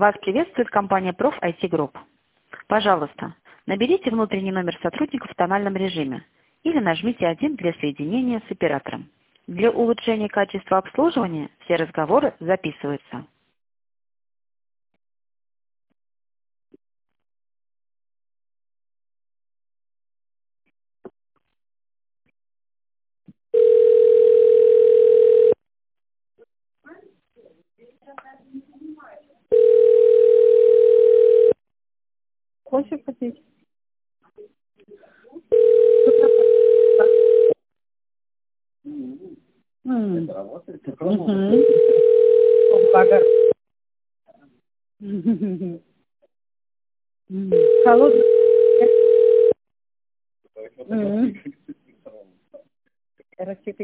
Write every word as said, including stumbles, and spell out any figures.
Вас приветствует компания Проф ай ти Group. Пожалуйста, наберите внутренний номер сотрудника в тональном режиме или нажмите один для соединения с оператором. Для улучшения качества обслуживания все разговоры записываются. Кофе попить? М. Мгм. Ага. Мгм. Холодный. Мгм. Растет